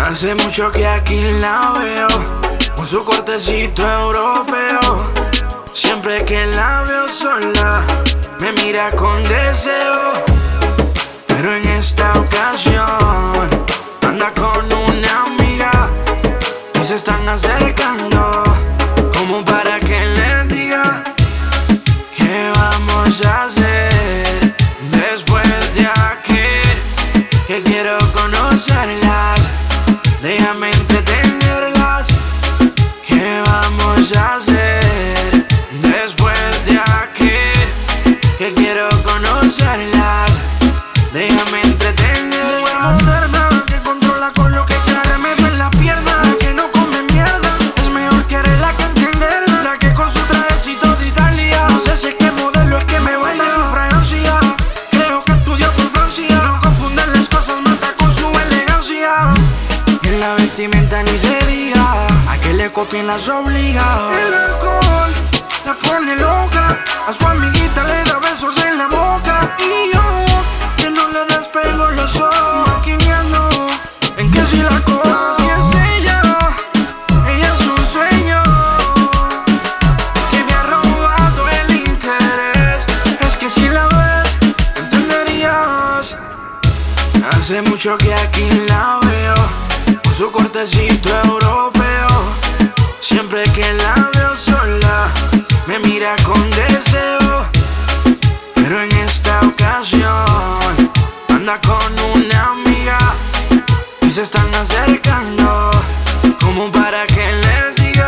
Hace mucho que aquí la veo, con su cortecito europeo. Siempre que la veo sola, me mira con deseo. Pero en esta ocasión, anda con una amiga y se están acercando, como para que les diga qué vamos a hacer después de aquí. Que quiero conocerlas, déjame entretenerlas. ¿Qué vamos a hacer después de aquí? Que quiero conocerlas, déjame entretenerlas. No vamos a hacer nada, que controla con lo que quiere, me ve en la pierna, que no come mierda. Es mejor quererla que entenderla, la que con su trajecito de Italia. No sé si es que modelo, es que me gusta su fragancia. Creo que estudió por Francia. No confunden las cosas, mata con su elegancia. Y en la vestimenta ni se diga, a que le copien las obliga. El alcohol la pone loca, a su amiguita le da besos en la boca. Y yo, que no le despego los ojos, maquineando en que si la cojo. Si es ella es un sueño que me ha robado el interés. Es que si la ves, entenderías. Hace mucho que aquí la veo, con su cortecito europeo. Siempre que la veo sola, me mira con deseo. Pero en esta ocasión, anda con una amiga y se están acercando, como para que les diga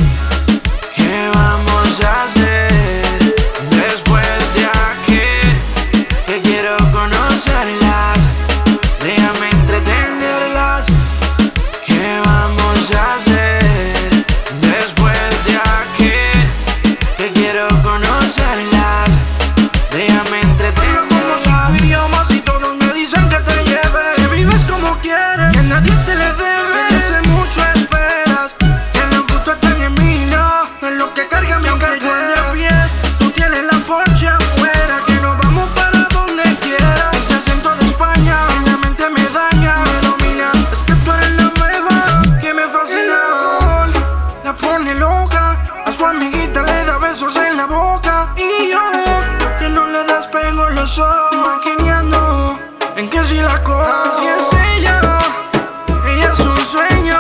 qué vamos a hacer después de aquí. Que quiero conocerlas, déjame entretenerlas. ¿Qué vamos a hacer después de aquí? Que quiero conocerlas, déjame entretenerlas. Como sus idiomas y todos me dicen que te lleves, que vives como quieres, que nadie te le debe. Desde mucho esperas, que el gusto está en mí, no es lo que carga mi aunque yo ande a pie. Tú tienes la Porsche afuera, que nos vamos para donde quiera. Ese acento de España en la mente me daña, me domina. Es que tú eres la nueva que me fascina. La pone loca, a su amiguita le da besos en la boca. Y yo, que no le despego los ojos, maquineando en que si la cojo. Si es ella es un sueño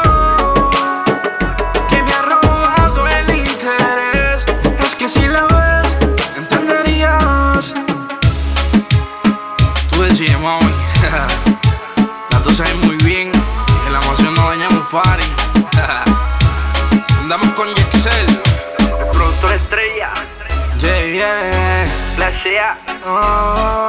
que me ha robado el interés. Es que si la ves, entenderías. Tú decides, mami. Ya tú sabes muy bien que la emoción no dañamos party. Andamos con Yexel, el productor estrella. Yeah, yeah. Flashea. Oh.